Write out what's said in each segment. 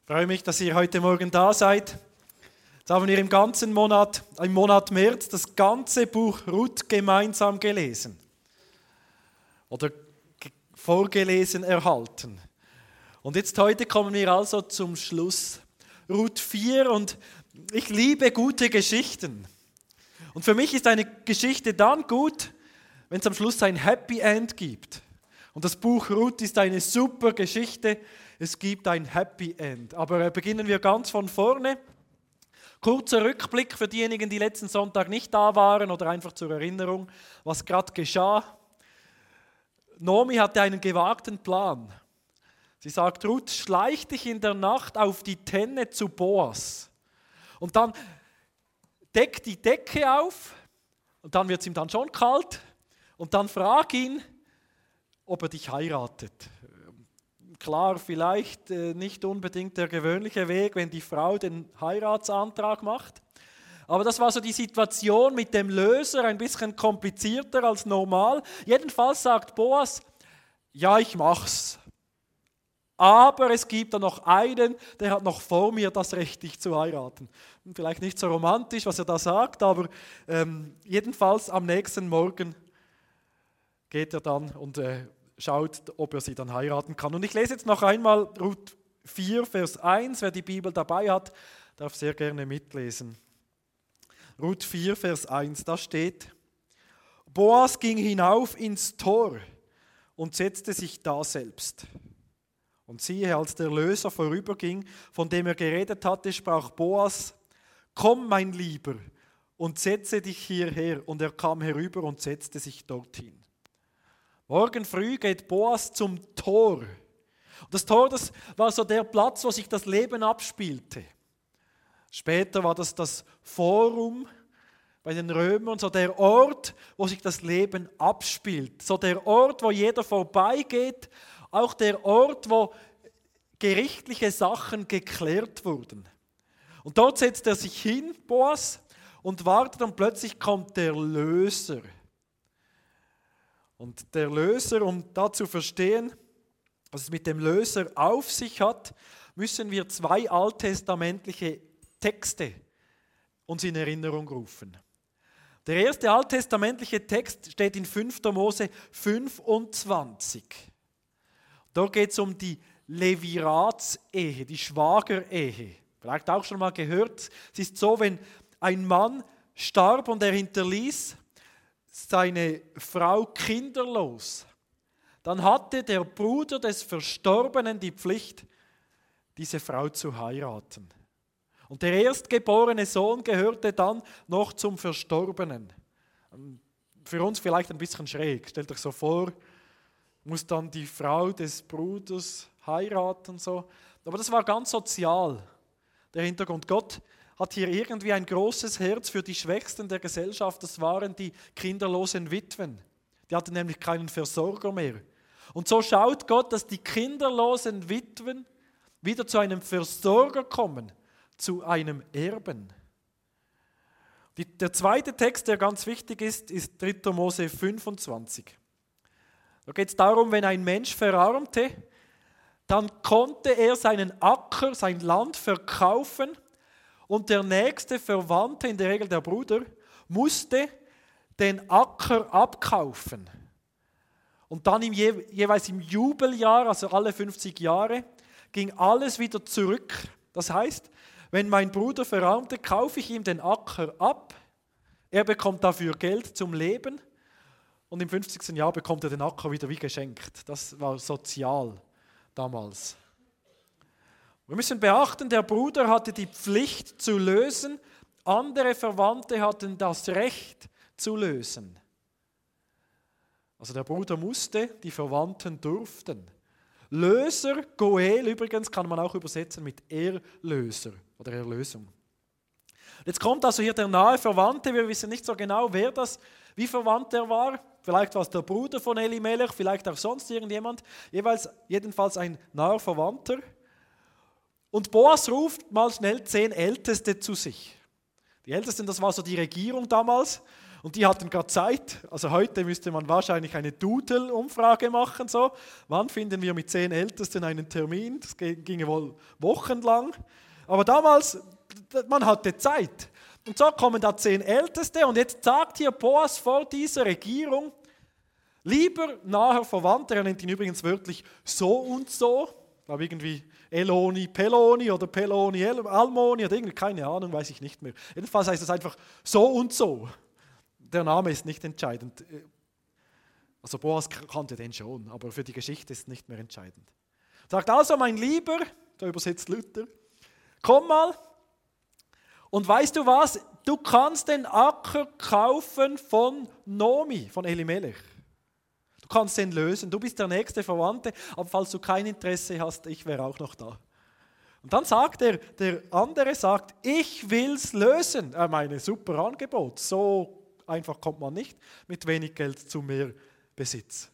Ich freue mich, dass ihr heute Morgen da seid. Jetzt haben wir im Monat März, das ganze Buch Ruth gemeinsam gelesen. Oder vorgelesen erhalten. Und jetzt heute kommen wir also zum Schluss. Ruth 4 und ich liebe gute Geschichten. Und für mich ist eine Geschichte dann gut, wenn es am Schluss ein Happy End gibt. Und das Buch Ruth ist eine super Geschichte. Es gibt ein Happy End. Aber beginnen wir ganz von vorne. Kurzer Rückblick für diejenigen, die letzten Sonntag nicht da waren oder einfach zur Erinnerung, was gerade geschah. Naomi hatte einen gewagten Plan. Sie sagt, Ruth, schleich dich in der Nacht auf die Tenne zu Boas. Und dann deck die Decke auf und dann wird es ihm dann schon kalt. Und dann frag ihn, ob er dich heiratet. Klar, vielleicht nicht unbedingt der gewöhnliche Weg, wenn die Frau den Heiratsantrag macht. Aber das war so die Situation mit dem Löser, ein bisschen komplizierter als normal. Jedenfalls sagt Boas, ja, ich mach's. Aber es gibt da noch einen, der hat noch vor mir das Recht, dich zu heiraten. Vielleicht nicht so romantisch, was er da sagt, aber jedenfalls am nächsten Morgen geht er dann und schaut, ob er sie dann heiraten kann. Und ich lese jetzt noch einmal Ruth 4, Vers 1. Wer die Bibel dabei hat, darf sehr gerne mitlesen. Ruth 4, Vers 1, da steht, Boas ging hinauf ins Tor und setzte sich da selbst. Und siehe, als der Löser vorüberging, von dem er geredet hatte, sprach Boas, komm, mein Lieber, und setze dich hierher. Und er kam herüber und setzte sich dorthin. Morgen früh geht Boas zum Tor. Und das Tor, das war so der Platz, wo sich das Leben abspielte. Später war das Forum bei den Römern, so der Ort, wo sich das Leben abspielt. So der Ort, wo jeder vorbeigeht, auch der Ort, wo gerichtliche Sachen geklärt wurden. Und dort setzt er sich hin, Boas, und wartet und plötzlich kommt der Löser. Und der Löser, um da zu verstehen, was es mit dem Löser auf sich hat, müssen wir 2 alttestamentliche Texte uns in Erinnerung rufen. Der erste alttestamentliche Text steht in 5. Mose 25. Dort geht es um die Leviratsehe, die Schwagerehe. Vielleicht auch schon mal gehört. Es ist so, wenn ein Mann starb und er hinterließ seine Frau kinderlos, dann hatte der Bruder des Verstorbenen die Pflicht, diese Frau zu heiraten. Und der erstgeborene Sohn gehörte dann noch zum Verstorbenen. Für uns vielleicht ein bisschen schräg. Stellt euch so vor, muss dann die Frau des Bruders heiraten. So. Aber das war ganz sozial, der Hintergrund. Gott hat hier irgendwie ein großes Herz für die Schwächsten der Gesellschaft. Das waren die kinderlosen Witwen. Die hatten nämlich keinen Versorger mehr. Und so schaut Gott, dass die kinderlosen Witwen wieder zu einem Versorger kommen, zu einem Erben. Der zweite Text, der ganz wichtig ist 3. Mose 25. Da geht es darum, wenn ein Mensch verarmte, dann konnte er seinen Acker, sein Land verkaufen. Und der nächste Verwandte, in der Regel der Bruder, musste den Acker abkaufen. Und dann jeweils im Jubeljahr, also alle 50 Jahre, ging alles wieder zurück. Das heißt, wenn mein Bruder verarmte, kaufe ich ihm den Acker ab. Er bekommt dafür Geld zum Leben. Und im 50. Jahr bekommt er den Acker wieder wie geschenkt. Das war sozial damals. Wir müssen beachten, der Bruder hatte die Pflicht zu lösen, andere Verwandte hatten das Recht zu lösen. Also der Bruder musste, die Verwandten durften. Löser, Goel übrigens, kann man auch übersetzen mit Erlöser oder Erlösung. Jetzt kommt also hier der nahe Verwandte, wir wissen nicht so genau, wie verwandt er war. Vielleicht war es der Bruder von Elimelech, vielleicht auch sonst irgendjemand. Jedenfalls ein naher Verwandter. Und Boas ruft mal schnell 10 Älteste zu sich. Die Ältesten, das war so die Regierung damals. Und die hatten gerade Zeit. Also heute müsste man wahrscheinlich eine Doodle-Umfrage machen. So. Wann finden wir mit 10 Ältesten einen Termin? Das ginge wohl wochenlang. Aber damals, man hatte Zeit. Und so kommen da 10 Älteste und jetzt sagt hier Boas vor dieser Regierung, lieber naher Verwandter, er nennt ihn übrigens wörtlich so und so, ich glaube irgendwie Eloni Peloni oder Peloni Almoni oder irgendwie, keine Ahnung, weiß ich nicht mehr. Jedenfalls heißt es einfach so und so. Der Name ist nicht entscheidend. Also Boas kannte den schon, aber für die Geschichte ist es nicht mehr entscheidend. Sagt also, mein Lieber, da übersetzt Luther, komm mal und weißt du was, du kannst den Acker kaufen von Nomi, von Elimelech. Du kannst den lösen, du bist der nächste Verwandte, aber falls du kein Interesse hast, ich wäre auch noch da. Und dann sagt der andere, ich will es lösen. Meine super Angebot, so einfach kommt man nicht mit wenig Geld zu mehr Besitz.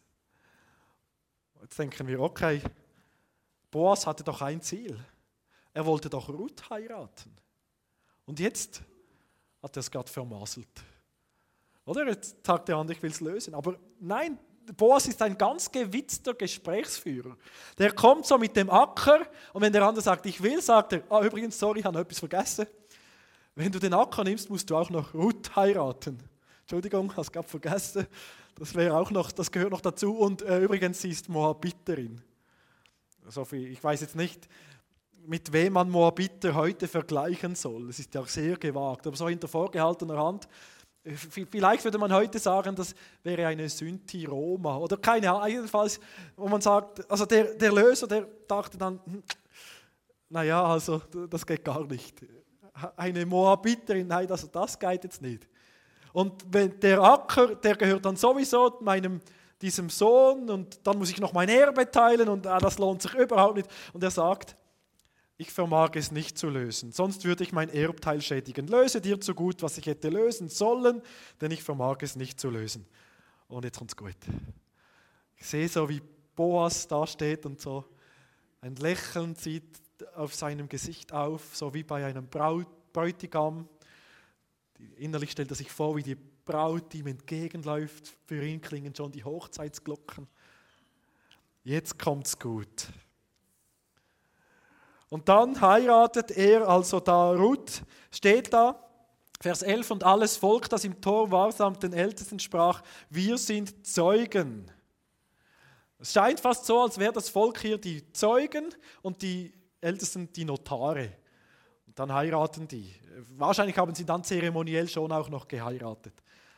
Jetzt denken wir, okay, Boas hatte doch ein Ziel. Er wollte doch Ruth heiraten. Und jetzt hat er es gerade vermasselt. Oder? Jetzt sagt der andere, ich will es lösen. Aber nein, Boas ist ein ganz gewitzter Gesprächsführer. Der kommt so mit dem Acker und wenn der andere sagt, ich will, sagt er, übrigens, sorry, ich habe noch etwas vergessen. Wenn du den Acker nimmst, musst du auch noch Ruth heiraten. Entschuldigung, hast gerade vergessen. Das gehört noch dazu. Und übrigens, sie ist Moabiterin. Sophie, ich weiß jetzt nicht, mit wem man Moabiter heute vergleichen soll. Es ist ja auch sehr gewagt, aber so hinter vorgehaltener Hand. Vielleicht würde man heute sagen, das wäre eine Synti-Roma oder keine Ahnung, jedenfalls, wo man sagt, also der Löser, der dachte dann, naja, also das geht gar nicht. Eine Moabiterin, nein, also das geht jetzt nicht. Und wenn der Acker, der gehört dann sowieso diesem Sohn und dann muss ich noch mein Erbe teilen und das lohnt sich überhaupt nicht. Und er sagt, ich vermag es nicht zu lösen, sonst würde ich mein Erbteil schädigen. Löse dir zu gut, was ich hätte lösen sollen, denn ich vermag es nicht zu lösen. Und jetzt kommt's gut. Ich sehe so, wie Boas da steht und so ein Lächeln zieht auf seinem Gesicht auf, so wie bei einem Bräutigam. Innerlich stellt er sich vor, wie die Braut ihm entgegenläuft. Für ihn klingen schon die Hochzeitsglocken. Jetzt kommt's gut. Und dann heiratet er, also da Ruth, steht da, Vers 11, und alles Volk, das im Tor war, samt den Ältesten sprach, wir sind Zeugen. Es scheint fast so, als wäre das Volk hier die Zeugen und die Ältesten die Notare. Und dann heiraten die. Wahrscheinlich haben sie dann zeremoniell schon auch noch geheiratet.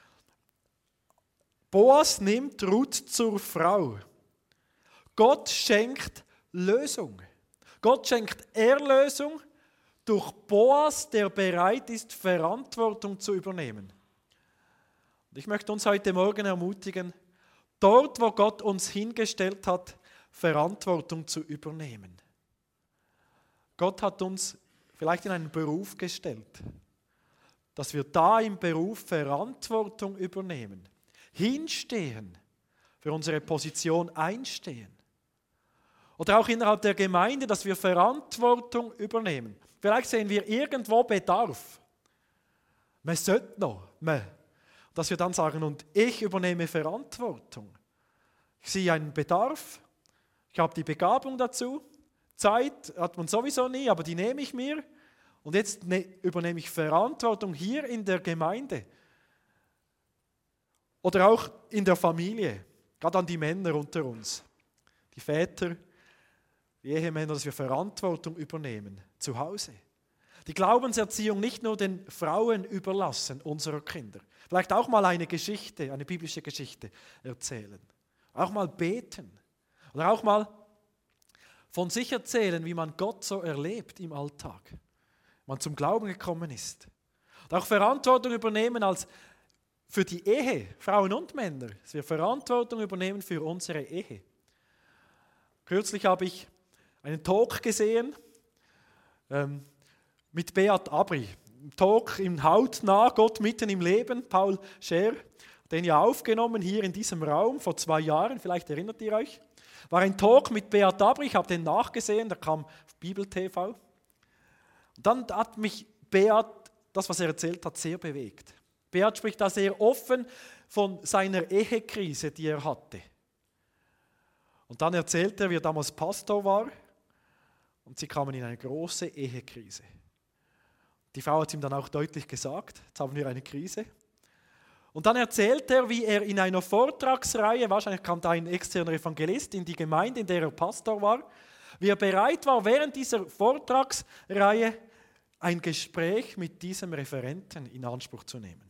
Boas nimmt Ruth zur Frau. Gott schenkt Lösung. Gott schenkt Erlösung durch Boas, der bereit ist, Verantwortung zu übernehmen. Und ich möchte uns heute Morgen ermutigen, dort, wo Gott uns hingestellt hat, Verantwortung zu übernehmen. Gott hat uns vielleicht in einen Beruf gestellt, dass wir da im Beruf Verantwortung übernehmen, hinstehen, für unsere Position einstehen. Oder auch innerhalb der Gemeinde, dass wir Verantwortung übernehmen. Vielleicht sehen wir irgendwo Bedarf. Man sollte noch. Dass wir dann sagen, und ich übernehme Verantwortung. Ich sehe einen Bedarf, ich habe die Begabung dazu. Zeit hat man sowieso nie, aber die nehme ich mir. Und jetzt übernehme ich Verantwortung hier in der Gemeinde. Oder auch in der Familie, gerade an die Männer unter uns. Die Väter, die Ehemänner, dass wir Verantwortung übernehmen, zu Hause. Die Glaubenserziehung nicht nur den Frauen überlassen, unserer Kinder. Vielleicht auch mal eine Geschichte, eine biblische Geschichte erzählen. Auch mal beten. Oder auch mal von sich erzählen, wie man Gott so erlebt im Alltag. Wie man zum Glauben gekommen ist. Und auch Verantwortung übernehmen für die Ehe, Frauen und Männer. Dass wir Verantwortung übernehmen für unsere Ehe. Kürzlich habe ich einen Talk gesehen mit Beat Abri. Ein Talk im Hautnah, Gott mitten im Leben, Paul Scher, den ja aufgenommen hier in diesem Raum vor 2 Jahren, vielleicht erinnert ihr euch. War ein Talk mit Beat Abri, ich habe den nachgesehen, der kam auf Bibel TV. Und dann hat mich Beat, das was er erzählt hat, sehr bewegt. Beat spricht da sehr offen von seiner Ehekrise, die er hatte. Und dann erzählt er, wie er damals Pastor war und sie kamen in eine große Ehekrise. Die Frau hat ihm dann auch deutlich gesagt, jetzt haben wir eine Krise. Und dann erzählt er, wie er in einer Vortragsreihe, wahrscheinlich kam da ein externer Evangelist in die Gemeinde, in der er Pastor war, wie er bereit war, während dieser Vortragsreihe ein Gespräch mit diesem Referenten in Anspruch zu nehmen.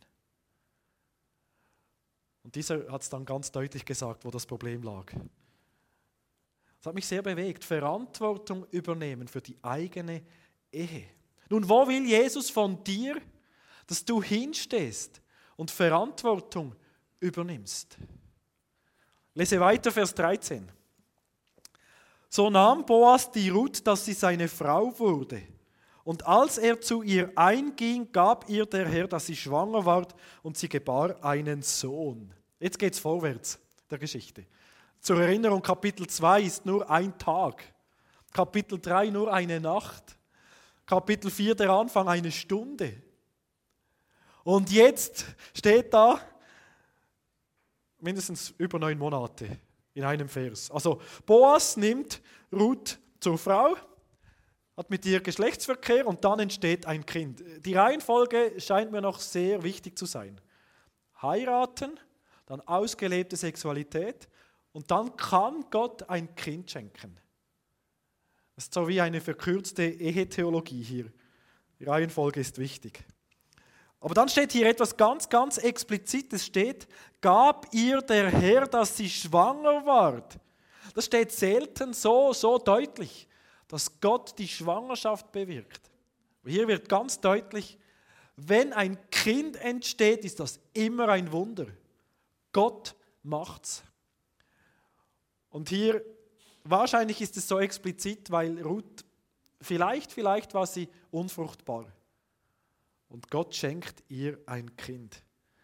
Und dieser hat es dann ganz deutlich gesagt, wo das Problem lag. Das hat mich sehr bewegt. Verantwortung übernehmen für die eigene Ehe. Nun, wo will Jesus von dir, dass du hinstehst und Verantwortung übernimmst? Lese weiter, Vers 13. So nahm Boas die Ruth, dass sie seine Frau wurde. Und als er zu ihr einging, gab ihr der Herr, dass sie schwanger ward und sie gebar einen Sohn. Jetzt geht es vorwärts der Geschichte. Zur Erinnerung, Kapitel 2 ist nur ein Tag. Kapitel 3 nur eine Nacht. Kapitel 4 der Anfang eine Stunde. Und jetzt steht da mindestens über 9 Monate in einem Vers. Also Boas nimmt Ruth zur Frau, hat mit ihr Geschlechtsverkehr und dann entsteht ein Kind. Die Reihenfolge scheint mir noch sehr wichtig zu sein. Heiraten, dann ausgelebte Sexualität und dann kann Gott ein Kind schenken. Das ist so wie eine verkürzte Ehetheologie hier. Die Reihenfolge ist wichtig. Aber dann steht hier etwas ganz, ganz Explizites, steht, gab ihr der Herr, dass sie schwanger ward. Das steht selten so deutlich, dass Gott die Schwangerschaft bewirkt. Hier wird ganz deutlich, wenn ein Kind entsteht, ist das immer ein Wunder. Gott macht's. Und hier, wahrscheinlich ist es so explizit, weil Ruth, vielleicht war sie unfruchtbar. Und Gott schenkt ihr ein Kind.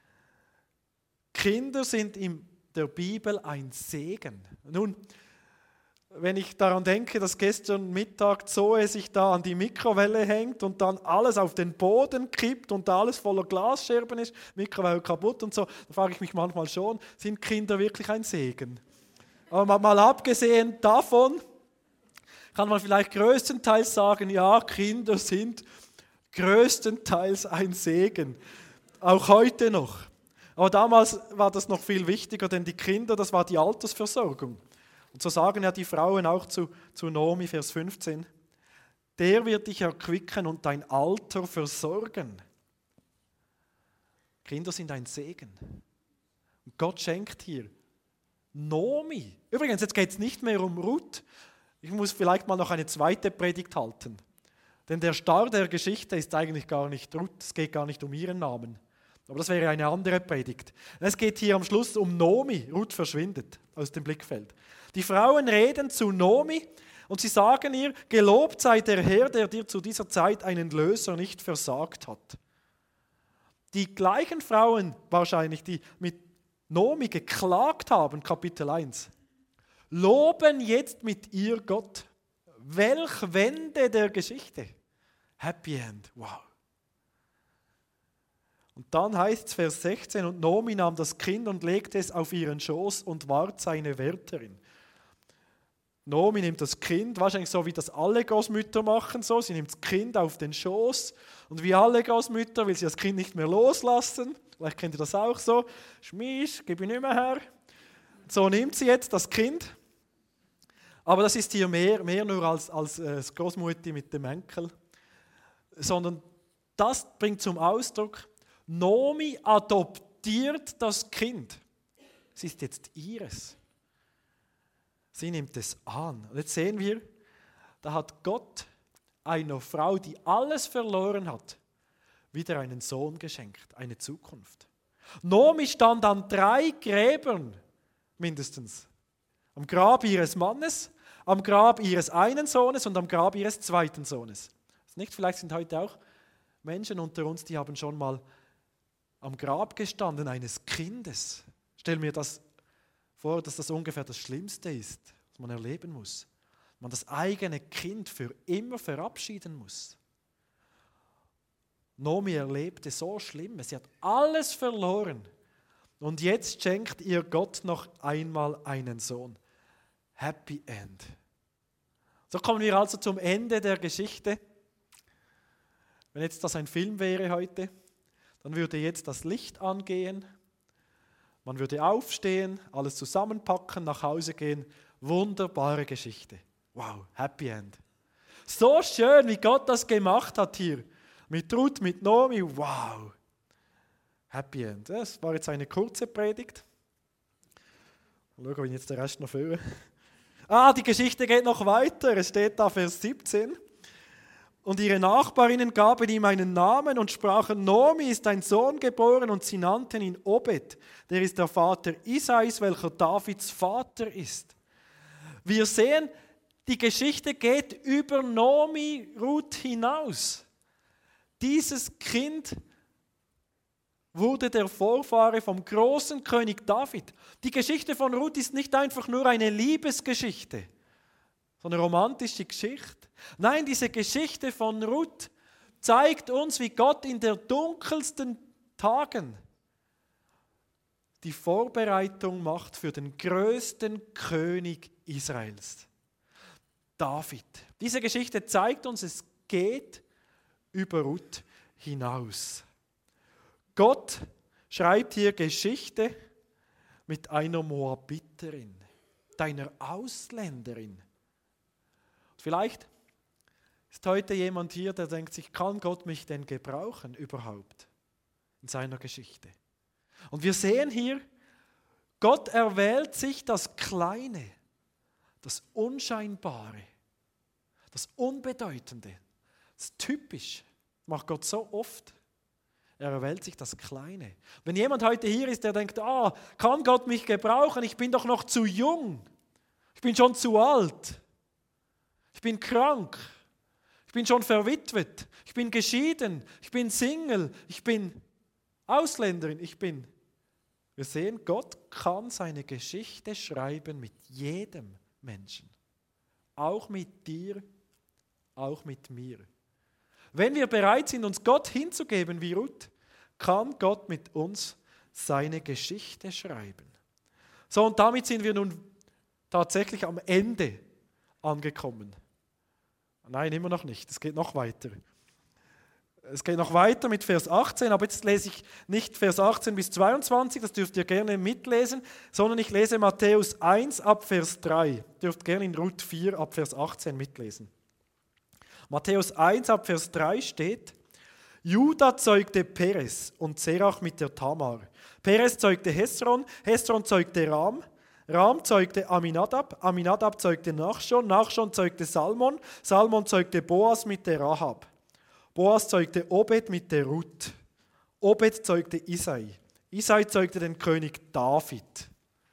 Kinder sind in der Bibel ein Segen. Nun, wenn ich daran denke, dass gestern Mittag Zoe sich da an die Mikrowelle hängt und dann alles auf den Boden kippt und da alles voller Glasscherben ist, Mikrowelle kaputt und so, da frage ich mich manchmal schon, sind Kinder wirklich ein Segen? Aber mal abgesehen davon kann man vielleicht größtenteils sagen, ja, Kinder sind größtenteils ein Segen, auch heute noch. Aber damals war das noch viel wichtiger, denn die Kinder, das war die Altersversorgung. Und so sagen ja die Frauen auch zu Naomi, Vers 15, der wird dich erquicken und dein Alter versorgen. Kinder sind ein Segen. Und Gott schenkt hier Naomi. Übrigens, jetzt geht es nicht mehr um Ruth. Ich muss vielleicht mal noch eine zweite Predigt halten. Denn der Star der Geschichte ist eigentlich gar nicht Ruth, es geht gar nicht um ihren Namen. Aber das wäre eine andere Predigt. Es geht hier am Schluss um Naomi. Ruth verschwindet aus dem Blickfeld. Die Frauen reden zu Naomi und sie sagen ihr, gelobt sei der Herr, der dir zu dieser Zeit einen Löser nicht versagt hat. Die gleichen Frauen wahrscheinlich, die mit Naomi geklagt haben, Kapitel 1, loben jetzt mit ihr Gott. Welch Wende der Geschichte. Happy End, wow. Und dann heißt es Vers 16, und Naomi nahm das Kind und legte es auf ihren Schoß und ward seine Wärterin. Naomi nimmt das Kind, wahrscheinlich so wie das alle Großmütter machen, so. Sie nimmt das Kind auf den Schoß und wie alle Großmütter will sie das Kind nicht mehr loslassen. Vielleicht kennt ihr das auch so. Schmiss, gib ihn nicht mehr her. So nimmt sie jetzt das Kind. Aber das ist hier mehr nur als Großmutti mit dem Enkel, sondern das bringt zum Ausdruck, Naomi adoptiert das Kind. Es ist jetzt ihres. Sie nimmt es an. Und jetzt sehen wir, da hat Gott einer Frau, die alles verloren hat, wieder einen Sohn geschenkt, eine Zukunft. Naomi stand an 3 Gräbern mindestens. Am Grab ihres Mannes, am Grab ihres einen Sohnes und am Grab ihres zweiten Sohnes. Nicht, vielleicht sind heute auch Menschen unter uns, die haben schon mal am Grab gestanden eines Kindes. Stell mir das vor, dass das ungefähr das Schlimmste ist, was man erleben muss. Man das eigene Kind für immer verabschieden muss. Nomi erlebte so Schlimmes. Sie hat alles verloren. Und jetzt schenkt ihr Gott noch einmal einen Sohn. Happy End. So kommen wir also zum Ende der Geschichte. Wenn jetzt das ein Film wäre heute, dann würde jetzt das Licht angehen. Man würde aufstehen, alles zusammenpacken, nach Hause gehen. Wunderbare Geschichte. Wow, Happy End. So schön, wie Gott das gemacht hat hier. Mit Ruth, mit Nomi, wow. Happy End. Das war jetzt eine kurze Predigt. Mal schauen, ob ich jetzt den Rest noch führe. Die Geschichte geht noch weiter. Es steht da Vers 17. Und ihre Nachbarinnen gaben ihm einen Namen und sprachen, Nomi ist ein Sohn geboren, und sie nannten ihn Obed. Der ist der Vater Isais, welcher Davids Vater ist. Wir sehen, die Geschichte geht über Nomi, Ruth hinaus. Dieses Kind wurde der Vorfahre vom großen König David. Die Geschichte von Ruth ist nicht einfach nur eine Liebesgeschichte, so eine romantische Geschichte. Nein, diese Geschichte von Ruth zeigt uns, wie Gott in den dunkelsten Tagen die Vorbereitung macht für den größten König Israels, David. Diese Geschichte zeigt uns, es geht über Ruth hinaus. Gott schreibt hier Geschichte mit einer Moabiterin, einer Ausländerin. Vielleicht ist heute jemand hier, der denkt sich, kann Gott mich denn gebrauchen überhaupt in seiner Geschichte? Und wir sehen hier, Gott erwählt sich das Kleine, das Unscheinbare, das Unbedeutende. Das ist typisch, macht Gott so oft. Er erwählt sich das Kleine. Wenn jemand heute hier ist, der denkt, kann Gott mich gebrauchen? Ich bin doch noch zu jung. Ich bin schon zu alt. Ich bin krank. Ich bin schon verwitwet. Ich bin geschieden. Ich bin Single. Ich bin Ausländerin. Wir sehen, Gott kann seine Geschichte schreiben mit jedem Menschen. Auch mit dir, auch mit mir. Wenn wir bereit sind, uns Gott hinzugeben wie Ruth, kann Gott mit uns seine Geschichte schreiben. So, und damit sind wir nun tatsächlich am Ende angekommen. Nein, immer noch nicht. Es geht noch weiter. Es geht noch weiter mit Vers 18, aber jetzt lese ich nicht Vers 18 bis 22, das dürft ihr gerne mitlesen, sondern ich lese Matthäus 1 ab Vers 3. Ihr dürft gerne in Ruth 4 ab Vers 18 mitlesen. Matthäus 1 ab Vers 3 steht, Juda zeugte Perez und Serach mit der Tamar. Perez zeugte Hesron, Hesron zeugte Ram, Ram zeugte Aminadab, Aminadab zeugte Nachschon, Nachschon zeugte Salmon, Salmon zeugte Boas mit der Rahab. Boas zeugte Obed mit der Ruth. Obed zeugte Isai. Isai zeugte den König David.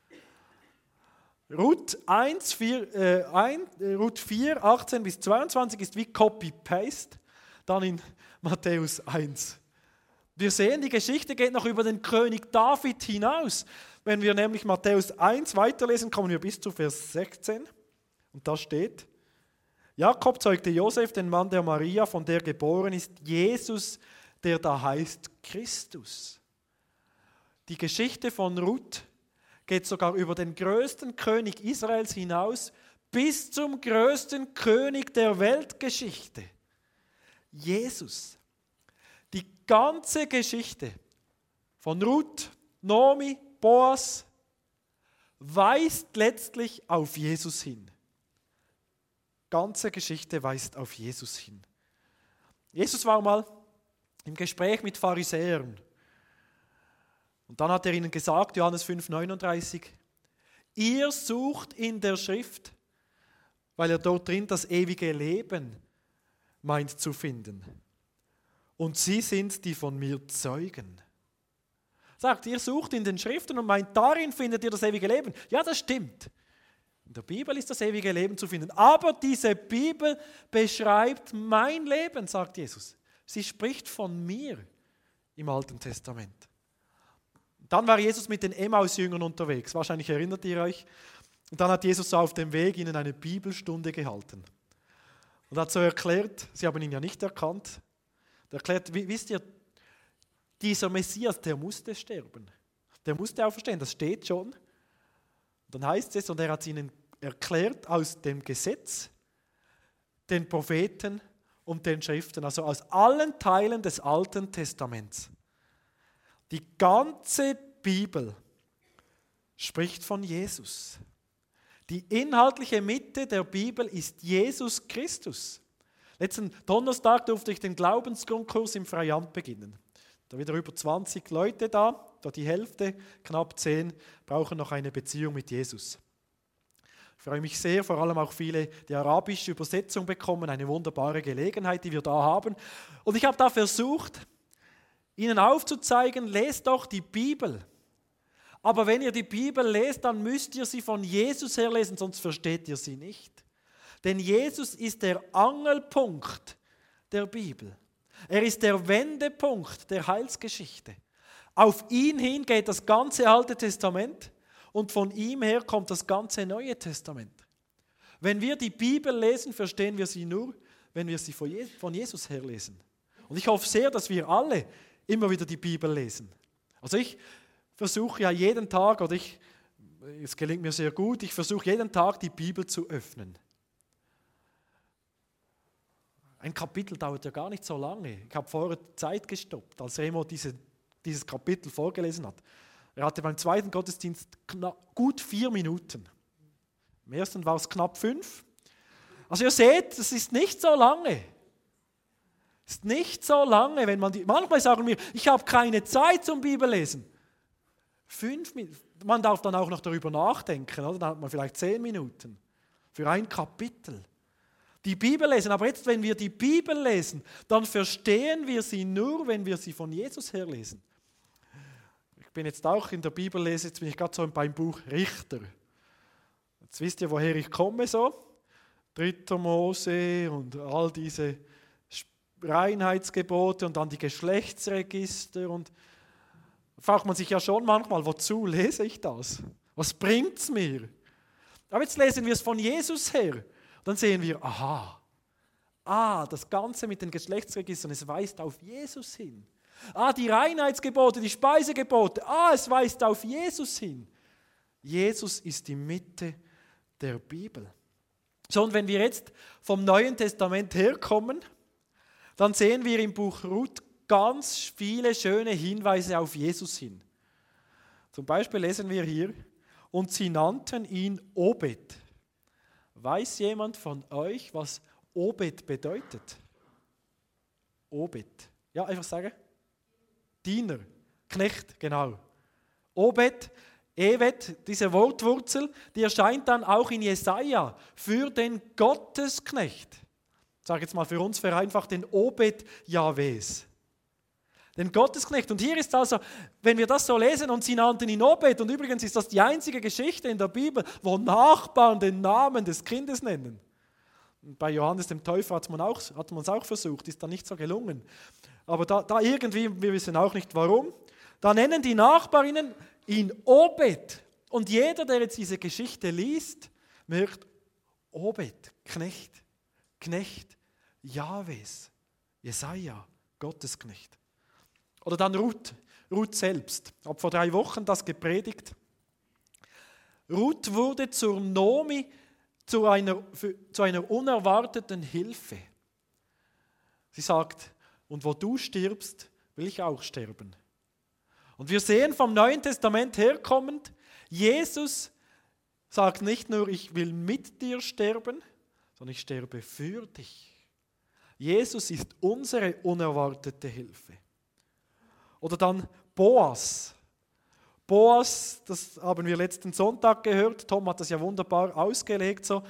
Ruth 4, 18 bis 22 ist wie Copy-Paste, dann in Matthäus 1. Wir sehen, die Geschichte geht noch über den König David hinaus. Wenn wir nämlich Matthäus 1 weiterlesen, kommen wir bis zu Vers 16. Und da steht, Jakob zeugte Josef, den Mann der Maria, von der geboren ist Jesus, der da heißt Christus. Die Geschichte von Ruth geht sogar über den größten König Israels hinaus bis zum größten König der Weltgeschichte. Jesus. Die ganze Geschichte von Ruth, Nomi, Boas weist letztlich auf Jesus hin. Die ganze Geschichte weist auf Jesus hin. Jesus war mal im Gespräch mit Pharisäern. Und dann hat er ihnen gesagt, Johannes 5,39, ihr sucht in der Schrift, weil er dort drin das ewige Leben meint zu finden. Und sie sind die von mir Zeugen. Sagt, ihr sucht in den Schriften und meint, darin findet ihr das ewige Leben. Ja, das stimmt. In der Bibel ist das ewige Leben zu finden. Aber diese Bibel beschreibt mein Leben, sagt Jesus. Sie spricht von mir im Alten Testament. Dann war Jesus mit den Emmaus-Jüngern unterwegs. Wahrscheinlich erinnert ihr euch. Und dann hat Jesus auf dem Weg ihnen eine Bibelstunde gehalten. Und hat so erklärt, sie haben ihn ja nicht erkannt. Der erklärt, wisst ihr, dieser Messias, der musste sterben. Der musste auferstehen, das steht schon. Dann heißt es, und er hat es ihnen erklärt aus dem Gesetz, den Propheten und den Schriften, also aus allen Teilen des Alten Testaments. Die ganze Bibel spricht von Jesus. Die inhaltliche Mitte der Bibel ist Jesus Christus. Letzten Donnerstag durfte ich den Glaubensgrundkurs im Freiamt beginnen. Da wieder über 20 Leute da die Hälfte, knapp 10, brauchen noch eine Beziehung mit Jesus. Ich freue mich sehr, vor allem auch viele, die arabische Übersetzung bekommen, eine wunderbare Gelegenheit, die wir da haben. Und ich habe da versucht, ihnen aufzuzeigen, lest doch die Bibel. Aber wenn ihr die Bibel lest, dann müsst ihr sie von Jesus her lesen, sonst versteht ihr sie nicht. Denn Jesus ist der Angelpunkt der Bibel. Er ist der Wendepunkt der Heilsgeschichte. Auf ihn hin geht das ganze Alte Testament und von ihm her kommt das ganze Neue Testament. Wenn wir die Bibel lesen, verstehen wir sie nur, wenn wir sie von Jesus her lesen. Und ich hoffe sehr, dass wir alle immer wieder die Bibel lesen. Also ich versuche ja jeden Tag, es gelingt mir sehr gut, ich versuche jeden Tag die Bibel zu öffnen. Ein Kapitel dauert ja gar nicht so lange. Ich habe vorher Zeit gestoppt, als Remo dieses Kapitel vorgelesen hat. Er hatte beim zweiten Gottesdienst gut 4 Minuten. Im ersten war es knapp 5. Also ihr seht, es ist nicht so lange. Es ist nicht so lange, wenn manchmal sagen wir, ich habe keine Zeit zum Bibellesen. 5 Minuten. Man darf dann auch noch darüber nachdenken, oder? Dann hat man vielleicht 10 Minuten für ein Kapitel. Die Bibel lesen, aber jetzt, wenn wir die Bibel lesen, dann verstehen wir sie nur, wenn wir sie von Jesus her lesen. Ich bin jetzt auch in der Bibel lese, jetzt bin ich gerade so beim Buch Richter. Jetzt wisst ihr, woher ich komme so. 3. Mose und all diese Reinheitsgebote und dann die Geschlechtsregister und da fragt man sich ja schon manchmal, wozu lese ich das? Was bringt es mir? Aber jetzt lesen wir es von Jesus her. Dann sehen wir, das Ganze mit den Geschlechtsregistern, es weist auf Jesus hin. Die Reinheitsgebote, die Speisegebote, es weist auf Jesus hin. Jesus ist die Mitte der Bibel. So, und wenn wir jetzt vom Neuen Testament herkommen, dann sehen wir im Buch Ruth ganz viele schöne Hinweise auf Jesus hin. Zum Beispiel lesen wir hier, und sie nannten ihn Obed. Weiß jemand von euch, was Obed bedeutet? Obed. Ja, einfach sagen. Diener, Knecht, genau. Obed, Evet, diese Wortwurzel, die erscheint dann auch in Jesaja für den Gottesknecht. Ich sage jetzt mal für uns vereinfacht den Obed Jahwes. Den Gottesknecht. Und hier ist also, wenn wir das so lesen und sie nannten ihn Obed, und übrigens ist das die einzige Geschichte in der Bibel, wo Nachbarn den Namen des Kindes nennen. Und bei Johannes dem Täufer hat man es auch versucht, ist dann nicht so gelungen. Aber da irgendwie, wir wissen auch nicht warum, da nennen die Nachbarinnen ihn Obed. Und jeder, der jetzt diese Geschichte liest, merkt, Obed, Knecht Jahwes, Jesaja, Gottesknecht. Oder dann Ruth selbst. Ich habe vor 3 Wochen das gepredigt. Ruth wurde zur Nomi, zu einer unerwarteten Hilfe. Sie sagt, und wo du stirbst, will ich auch sterben. Und wir sehen vom Neuen Testament herkommend, Jesus sagt nicht nur, ich will mit dir sterben, sondern ich sterbe für dich. Jesus ist unsere unerwartete Hilfe. Oder dann Boas. Boas, das haben wir letzten Sonntag gehört, Tom hat das ja wunderbar ausgelegt. So.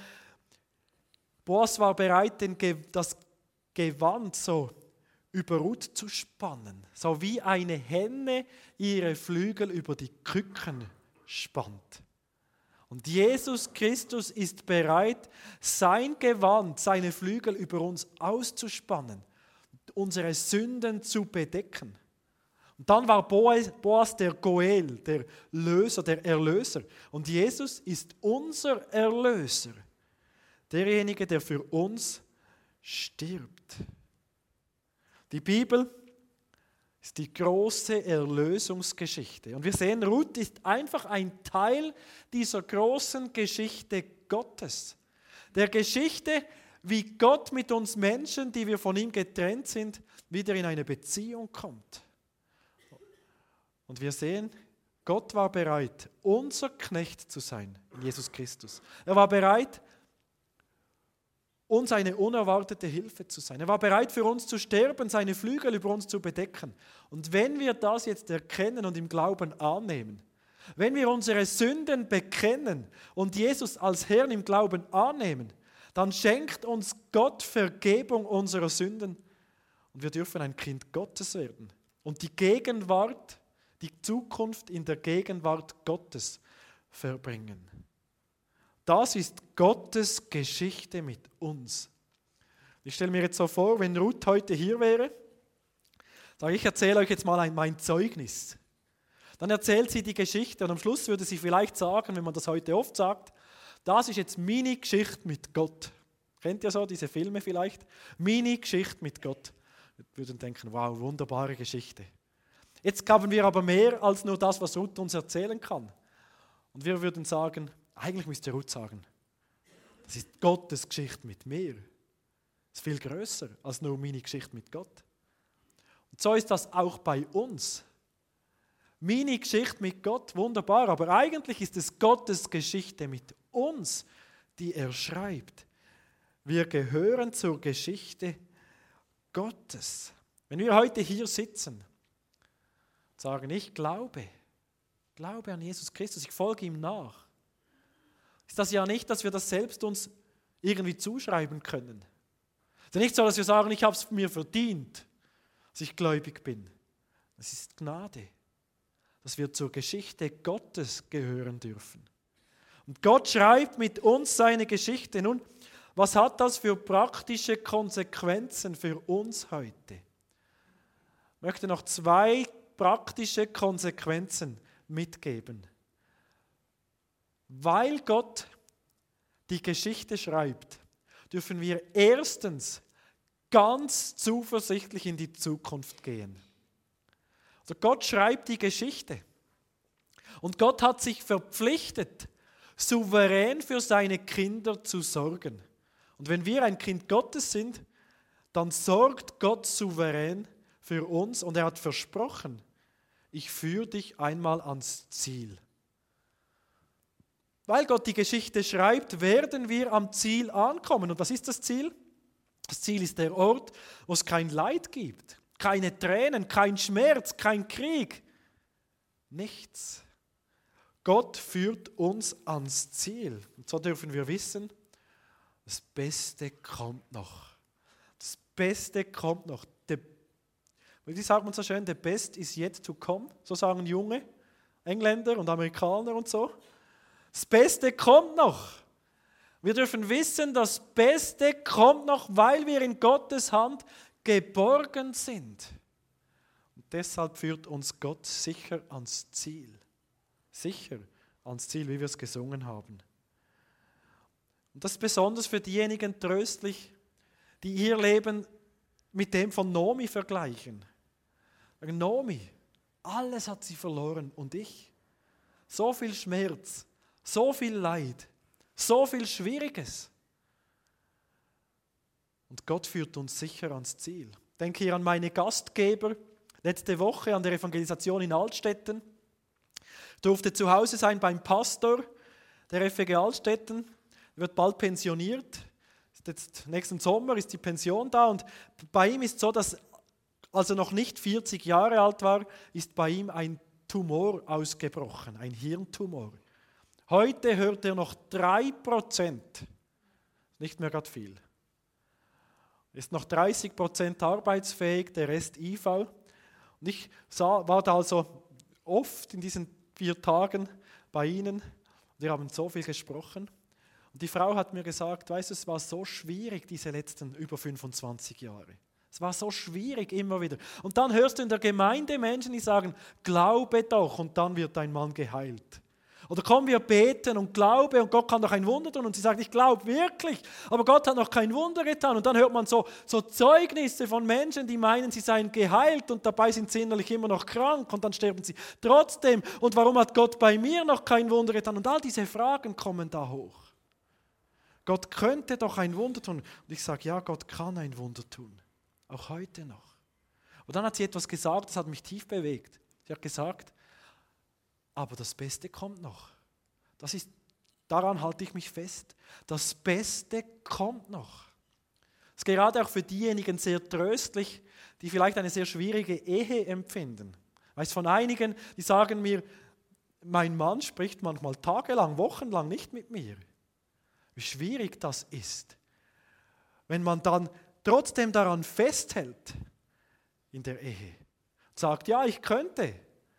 Boas war bereit, das Gewand so über Ruth zu spannen, so wie eine Henne ihre Flügel über die Küken spannt. Und Jesus Christus ist bereit, sein Gewand, seine Flügel über uns auszuspannen, unsere Sünden zu bedecken. Und dann war Boas der Goel, der Löser, der Erlöser. Und Jesus ist unser Erlöser, derjenige, der für uns stirbt. Die Bibel ist die große Erlösungsgeschichte. Und wir sehen, Ruth ist einfach ein Teil dieser großen Geschichte Gottes. Der Geschichte, wie Gott mit uns Menschen, die wir von ihm getrennt sind, wieder in eine Beziehung kommt. Und wir sehen, Gott war bereit, unser Knecht zu sein in Jesus Christus. Er war bereit, uns eine unerwartete Hilfe zu sein. Er war bereit, für uns zu sterben, seine Flügel über uns zu bedecken. Und wenn wir das jetzt erkennen und im Glauben annehmen, wenn wir unsere Sünden bekennen und Jesus als Herrn im Glauben annehmen, dann schenkt uns Gott Vergebung unserer Sünden und wir dürfen ein Kind Gottes werden und die Gegenwart, die Zukunft in der Gegenwart Gottes verbringen. Das ist Gottes Geschichte mit uns. Ich stelle mir jetzt so vor, wenn Ruth heute hier wäre, sage ich, erzähle euch jetzt mal mein Zeugnis. Dann erzählt sie die Geschichte und am Schluss würde sie vielleicht sagen, wenn man das heute oft sagt, das ist jetzt meine Geschichte mit Gott. Kennt ihr so diese Filme vielleicht? Meine Geschichte mit Gott. Wir würden denken, wow, wunderbare Geschichte. Jetzt haben wir aber mehr als nur das, was Ruth uns erzählen kann. Und wir würden sagen, eigentlich müsste Ruth sagen, das ist Gottes Geschichte mit mir. Das ist viel größer als nur meine Geschichte mit Gott. Und so ist das auch bei uns. Meine Geschichte mit Gott, wunderbar, aber eigentlich ist es Gottes Geschichte mit uns, die er schreibt. Wir gehören zur Geschichte Gottes. Wenn wir heute hier sitzen und sagen, ich glaube an Jesus Christus, ich folge ihm nach, ist das ja nicht, dass wir das selbst uns irgendwie zuschreiben können. Es ist nicht so, dass wir sagen, ich habe es mir verdient, dass ich gläubig bin. Es ist Gnade, dass wir zur Geschichte Gottes gehören dürfen. Und Gott schreibt mit uns seine Geschichte. Nun, was hat das für praktische Konsequenzen für uns heute? Ich möchte noch 2 praktische Konsequenzen mitgeben. Weil Gott die Geschichte schreibt, dürfen wir erstens ganz zuversichtlich in die Zukunft gehen. Also Gott schreibt die Geschichte. Und Gott hat sich verpflichtet, souverän für seine Kinder zu sorgen. Und wenn wir ein Kind Gottes sind, dann sorgt Gott souverän für uns und er hat versprochen, ich führe dich einmal ans Ziel. Weil Gott die Geschichte schreibt, werden wir am Ziel ankommen. Und was ist das Ziel? Das Ziel ist der Ort, wo es kein Leid gibt, keine Tränen, kein Schmerz, kein Krieg, nichts. Gott führt uns ans Ziel. Und so dürfen wir wissen, das Beste kommt noch. Das Beste kommt noch. Wie sagt man so schön, the best is yet to come. So sagen junge Engländer und Amerikaner und so. Das Beste kommt noch. Wir dürfen wissen, das Beste kommt noch, weil wir in Gottes Hand geborgen sind. Und deshalb führt uns Gott sicher ans Ziel. Sicher ans Ziel, wie wir es gesungen haben. Und das ist besonders für diejenigen tröstlich, die ihr Leben mit dem von Nomi vergleichen. Nomi, alles hat sie verloren und ich. So viel Schmerz, so viel Leid, so viel Schwieriges. Und Gott führt uns sicher ans Ziel. Ich denke hier an meine Gastgeber, letzte Woche an der Evangelisation in Altstetten. Ich durfte zu Hause sein beim Pastor der FEG Altstetten, er wird bald pensioniert. Jetzt, nächsten Sommer ist die Pension da und bei ihm ist so, dass, als er noch nicht 40 Jahre alt war, ist bei ihm ein Tumor ausgebrochen, ein Hirntumor. Heute hört er noch 3%, nicht mehr gerade viel. Ist noch 30% arbeitsfähig, der Rest IV. Und ich war da also oft in diesen 4 Tagen bei ihnen. Wir haben so viel gesprochen. Und die Frau hat mir gesagt, weißt du, es war so schwierig, diese letzten über 25 Jahre. Es war so schwierig immer wieder. Und dann hörst du in der Gemeinde Menschen, die sagen, glaube doch und dann wird dein Mann geheilt. Oder kommen wir beten und glauben und Gott kann doch ein Wunder tun und sie sagt, ich glaube wirklich, aber Gott hat noch kein Wunder getan. Und dann hört man so Zeugnisse von Menschen, die meinen, sie seien geheilt und dabei sind sie innerlich immer noch krank und dann sterben sie trotzdem. Und warum hat Gott bei mir noch kein Wunder getan? Und all diese Fragen kommen da hoch. Gott könnte doch ein Wunder tun. Und ich sage, ja, Gott kann ein Wunder tun. Auch heute noch. Und dann hat sie etwas gesagt, das hat mich tief bewegt. Sie hat gesagt, aber das Beste kommt noch. Daran halte ich mich fest. Das Beste kommt noch. Das ist gerade auch für diejenigen sehr tröstlich, die vielleicht eine sehr schwierige Ehe empfinden. Ich weiß von einigen, die sagen mir, mein Mann spricht manchmal tagelang, wochenlang nicht mit mir. Wie schwierig das ist. Wenn man dann trotzdem daran festhält in der Ehe und sagt, ja, ich könnte,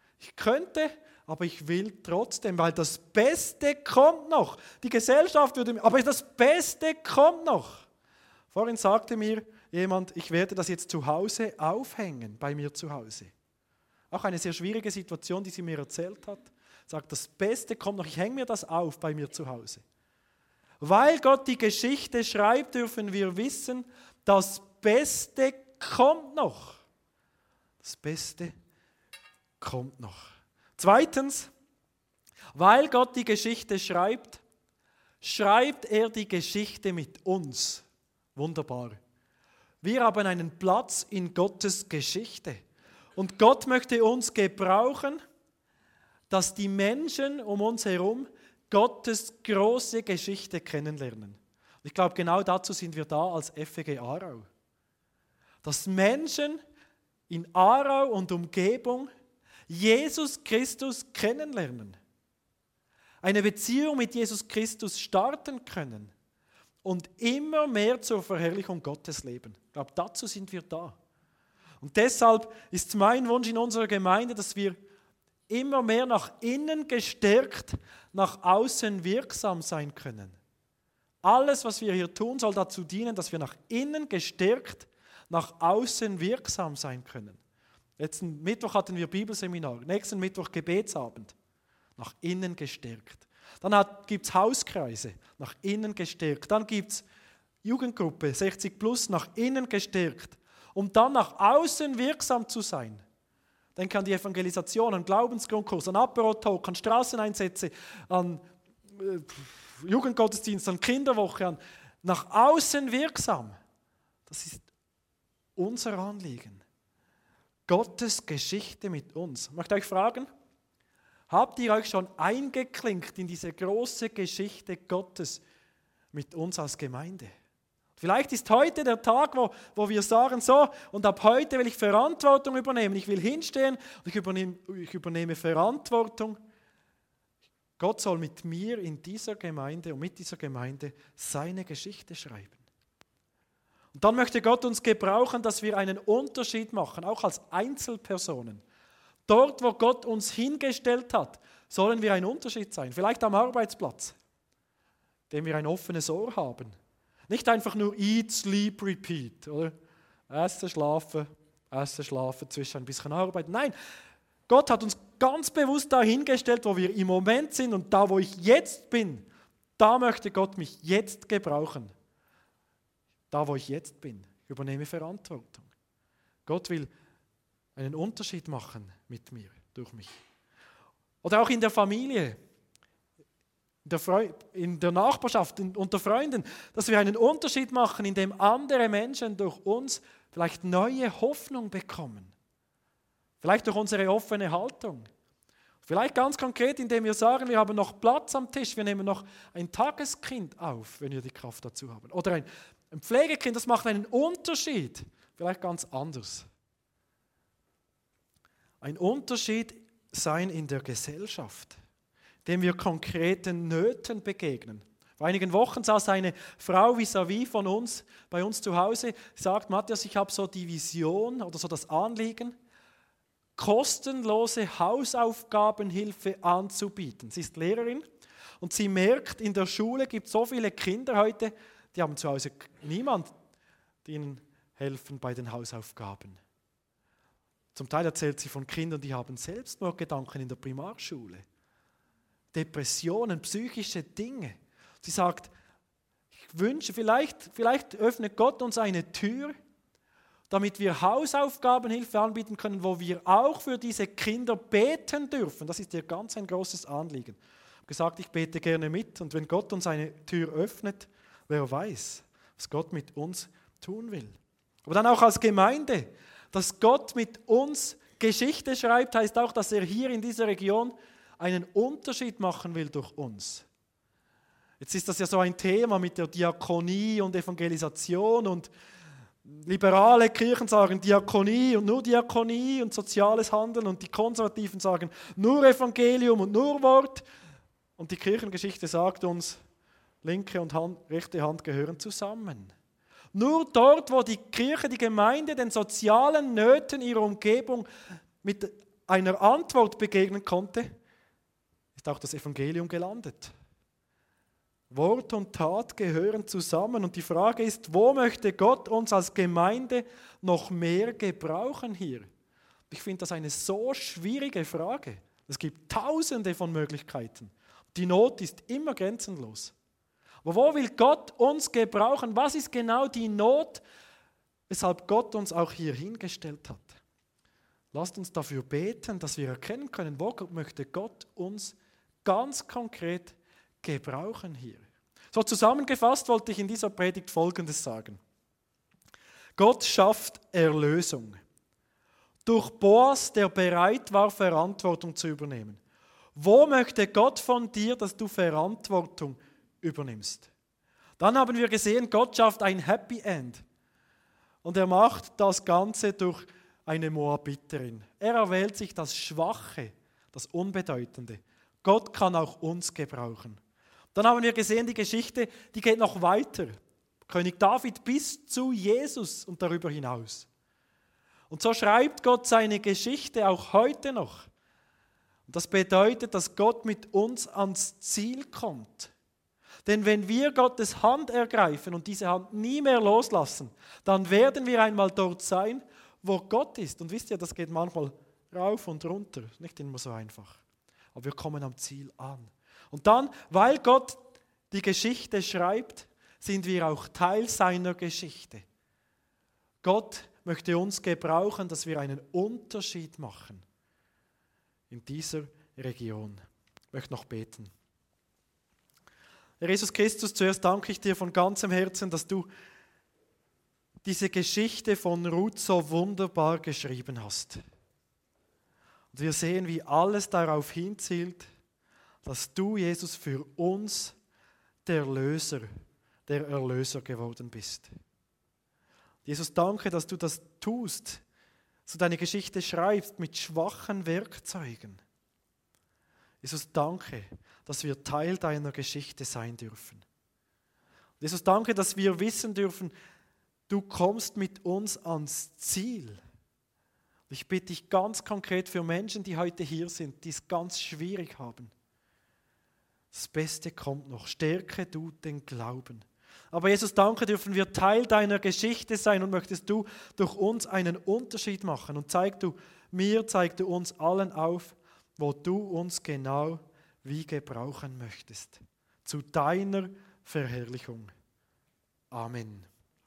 aber ich will trotzdem, weil das Beste kommt noch. Die Gesellschaft würde, aber das Beste kommt noch. Vorhin sagte mir jemand, ich werde das jetzt zu Hause aufhängen, bei mir zu Hause. Auch eine sehr schwierige Situation, die sie mir erzählt hat. Sagt, das Beste kommt noch, ich hänge mir das auf bei mir zu Hause. Weil Gott die Geschichte schreibt, dürfen wir wissen, das Beste kommt noch. Das Beste kommt noch. Zweitens, weil Gott die Geschichte schreibt, schreibt er die Geschichte mit uns. Wunderbar. Wir haben einen Platz in Gottes Geschichte. Und Gott möchte uns gebrauchen, dass die Menschen um uns herum Gottes große Geschichte kennenlernen. Und ich glaube, genau dazu sind wir da als FEG Aarau. Dass Menschen in Aarau und Umgebung Jesus Christus kennenlernen, eine Beziehung mit Jesus Christus starten können und immer mehr zur Verherrlichung Gottes leben. Ich glaube, dazu sind wir da. Und deshalb ist mein Wunsch in unserer Gemeinde, dass wir immer mehr nach innen gestärkt, nach außen wirksam sein können. Alles, was wir hier tun, soll dazu dienen, dass wir nach innen gestärkt, nach außen wirksam sein können. Letzten Mittwoch hatten wir Bibelseminar, nächsten Mittwoch Gebetsabend, nach innen gestärkt. Dann gibt es Hauskreise, nach innen gestärkt. Dann gibt es Jugendgruppe, 60 plus, nach innen gestärkt. Um dann nach außen wirksam zu sein. Denke an die Evangelisation, an Glaubensgrundkurs, an Apero-Talk, an Straßeneinsätze, an Jugendgottesdienst, an Kinderwoche, nach außen wirksam. Das ist unser Anliegen. Gottes Geschichte mit uns. Ich möchte euch fragen, habt ihr euch schon eingeklinkt in diese große Geschichte Gottes mit uns als Gemeinde? Vielleicht ist heute der Tag, wo wir sagen, so, und ab heute will ich Verantwortung übernehmen. Ich will hinstehen und ich übernehme Verantwortung. Gott soll mit mir in dieser Gemeinde und mit dieser Gemeinde seine Geschichte schreiben. Und dann möchte Gott uns gebrauchen, dass wir einen Unterschied machen, auch als Einzelpersonen. Dort, wo Gott uns hingestellt hat, sollen wir ein Unterschied sein. Vielleicht am Arbeitsplatz, dem wir ein offenes Ohr haben. Nicht einfach nur eat, sleep, repeat, oder? Essen, schlafen, zwischen ein bisschen arbeiten. Nein, Gott hat uns ganz bewusst dahingestellt, wo wir im Moment sind und da, wo ich jetzt bin, da möchte Gott mich jetzt gebrauchen. Da, wo ich jetzt bin, ich übernehme Verantwortung. Gott will einen Unterschied machen mit mir, durch mich. Oder auch in der Familie, in der Nachbarschaft, unter Freunden, dass wir einen Unterschied machen, indem andere Menschen durch uns vielleicht neue Hoffnung bekommen. Vielleicht durch unsere offene Haltung. Vielleicht ganz konkret, indem wir sagen, wir haben noch Platz am Tisch, wir nehmen noch ein Tageskind auf, wenn wir die Kraft dazu haben. Oder ein Pflegekind, das macht einen Unterschied. Vielleicht ganz anders. Ein Unterschied sein in der Gesellschaft, dem wir konkreten Nöten begegnen. Vor einigen Wochen saß eine Frau vis-à-vis von uns, bei uns zu Hause, sagt, Matthias, ich habe so die Vision oder so das Anliegen, kostenlose Hausaufgabenhilfe anzubieten. Sie ist Lehrerin und sie merkt, in der Schule gibt es so viele Kinder heute, die haben zu Hause niemand, die ihnen helfen bei den Hausaufgaben. Zum Teil erzählt sie von Kindern, die haben Selbstmordgedanken in der Primarschule. Depressionen, psychische Dinge. Sie sagt, ich wünsche, vielleicht öffnet Gott uns eine Tür, damit wir Hausaufgabenhilfe anbieten können, wo wir auch für diese Kinder beten dürfen. Das ist ihr ganz ein großes Anliegen. Ich habe gesagt, ich bete gerne mit und wenn Gott uns eine Tür öffnet, wer weiß, was Gott mit uns tun will. Aber dann auch als Gemeinde, dass Gott mit uns Geschichte schreibt, heißt auch, dass er hier in dieser Region einen Unterschied machen will durch uns. Jetzt ist das ja so ein Thema mit der Diakonie und Evangelisation und liberale Kirchen sagen Diakonie und nur Diakonie und soziales Handeln und die Konservativen sagen nur Evangelium und nur Wort. Und die Kirchengeschichte sagt uns, linke und rechte Hand gehören zusammen. Nur dort, wo die Kirche, die Gemeinde den sozialen Nöten ihrer Umgebung mit einer Antwort begegnen konnte, ist auch das Evangelium gelandet. Wort und Tat gehören zusammen und die Frage ist, wo möchte Gott uns als Gemeinde noch mehr gebrauchen hier? Ich finde das eine so schwierige Frage. Es gibt tausende von Möglichkeiten. Die Not ist immer grenzenlos. Aber wo will Gott uns gebrauchen? Was ist genau die Not, weshalb Gott uns auch hier hingestellt hat? Lasst uns dafür beten, dass wir erkennen können, wo möchte Gott uns ganz konkret gebrauchen hier. So zusammengefasst wollte ich in dieser Predigt Folgendes sagen. Gott schafft Erlösung. Durch Boas, der bereit war, Verantwortung zu übernehmen. Wo möchte Gott von dir, dass du Verantwortung übernimmst? Dann haben wir gesehen, Gott schafft ein Happy End. Und er macht das Ganze durch eine Moabiterin. Er erwählt sich das Schwache, das Unbedeutende. Gott kann auch uns gebrauchen. Dann haben wir gesehen, die Geschichte, die geht noch weiter. König David bis zu Jesus und darüber hinaus. Und so schreibt Gott seine Geschichte auch heute noch. Und das bedeutet, dass Gott mit uns ans Ziel kommt. Denn wenn wir Gottes Hand ergreifen und diese Hand nie mehr loslassen, dann werden wir einmal dort sein, wo Gott ist. Und wisst ihr, das geht manchmal rauf und runter, nicht immer so einfach. Aber wir kommen am Ziel an. Und dann, weil Gott die Geschichte schreibt, sind wir auch Teil seiner Geschichte. Gott möchte uns gebrauchen, dass wir einen Unterschied machen in dieser Region. Ich möchte noch beten. Herr Jesus Christus, zuerst danke ich dir von ganzem Herzen, dass du diese Geschichte von Ruth so wunderbar geschrieben hast. Und wir sehen, wie alles darauf hinzielt, dass du, Jesus, für uns der Erlöser geworden bist. Jesus, danke, dass du das tust, dass du deine Geschichte schreibst mit schwachen Werkzeugen. Jesus, danke, dass wir Teil deiner Geschichte sein dürfen. Jesus, danke, dass wir wissen dürfen, du kommst mit uns ans Ziel. Ich bitte dich ganz konkret für Menschen, die heute hier sind, die es ganz schwierig haben. Das Beste kommt noch. Stärke du den Glauben. Aber Jesus, danke, dürfen wir Teil deiner Geschichte sein und möchtest du durch uns einen Unterschied machen. Und zeig du uns allen auf, wo du uns genau wie gebrauchen möchtest. Zu deiner Verherrlichung. Amen.